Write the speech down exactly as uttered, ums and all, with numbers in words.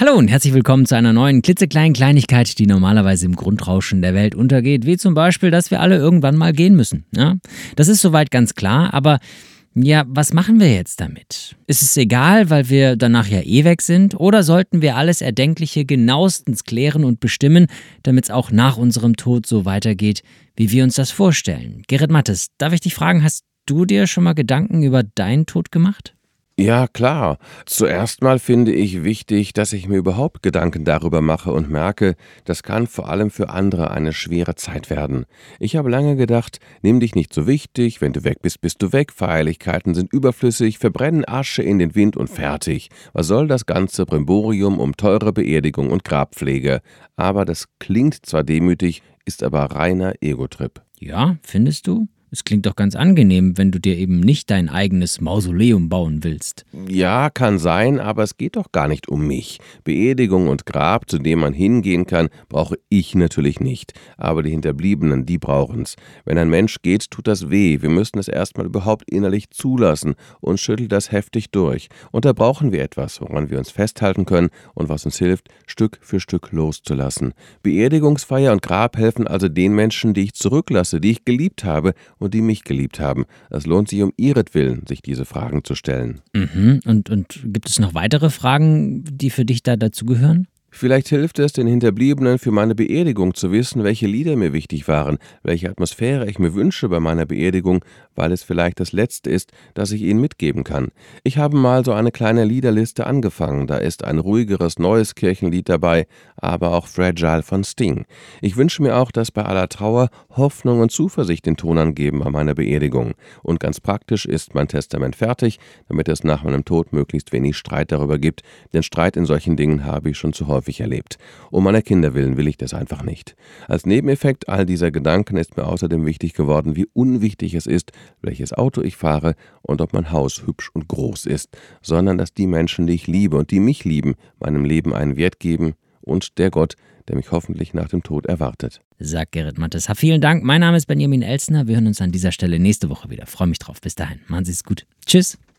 Hallo und herzlich willkommen zu einer neuen klitzekleinen Kleinigkeit, die normalerweise im Grundrauschen der Welt untergeht, wie zum Beispiel, dass wir alle irgendwann mal gehen müssen. Ja? Das ist soweit ganz klar, aber ja, was machen wir jetzt damit? Ist es egal, weil wir danach ja eh weg sind, oder sollten wir alles Erdenkliche genauestens klären und bestimmen, damit es auch nach unserem Tod so weitergeht, wie wir uns das vorstellen? Gerrit Mattes, darf ich dich fragen, hast du dir schon mal Gedanken über deinen Tod gemacht? Ja, klar. Zuerst mal finde ich wichtig, dass ich mir überhaupt Gedanken darüber mache und merke, das kann vor allem für andere eine schwere Zeit werden. Ich habe lange gedacht, nimm dich nicht so wichtig, wenn du weg bist, bist du weg, Feierlichkeiten sind überflüssig, verbrennen Asche in den Wind und fertig. Was soll das ganze Brimborium um teure Beerdigung und Grabpflege? Aber das klingt zwar demütig, ist aber reiner Ego-Trip. Ja, findest du? Es klingt doch ganz angenehm, wenn du dir eben nicht dein eigenes Mausoleum bauen willst. Ja, kann sein, aber es geht doch gar nicht um mich. Beerdigung und Grab, zu dem man hingehen kann, brauche ich natürlich nicht. Aber die Hinterbliebenen, die brauchen's. Wenn ein Mensch geht, tut das weh. Wir müssen es erstmal überhaupt innerlich zulassen und schüttelt das heftig durch. Und da brauchen wir etwas, woran wir uns festhalten können und was uns hilft, Stück für Stück loszulassen. Beerdigungsfeier und Grab helfen also den Menschen, die ich zurücklasse, die ich geliebt habe und die mich geliebt haben. Es lohnt sich um ihretwillen, sich diese Fragen zu stellen. Mhm. Und, und gibt es noch weitere Fragen, die für dich da dazugehören? Vielleicht hilft es den Hinterbliebenen für meine Beerdigung zu wissen, welche Lieder mir wichtig waren, welche Atmosphäre ich mir wünsche bei meiner Beerdigung, weil es vielleicht das Letzte ist, das ich ihnen mitgeben kann. Ich habe mal so eine kleine Liederliste angefangen, da ist ein ruhigeres neues Kirchenlied dabei, aber auch Fragile von Sting. Ich wünsche mir auch, dass bei aller Trauer Hoffnung und Zuversicht den Ton angeben bei meiner Beerdigung. Und ganz praktisch ist mein Testament fertig, damit es nach meinem Tod möglichst wenig Streit darüber gibt, denn Streit in solchen Dingen habe ich schon zu häufig erlebt. Um meiner Kinder willen will ich das einfach nicht. Als Nebeneffekt all dieser Gedanken ist mir außerdem wichtig geworden, wie unwichtig es ist, welches Auto ich fahre und ob mein Haus hübsch und groß ist, sondern dass die Menschen, die ich liebe und die mich lieben, meinem Leben einen Wert geben und der Gott, der mich hoffentlich nach dem Tod erwartet. Sagt Gerrit Mattes. Ha, vielen Dank. Mein Name ist Benjamin Elsner. Wir hören uns an dieser Stelle nächste Woche wieder. Freue mich drauf. Bis dahin. Machen Sie es gut. Tschüss.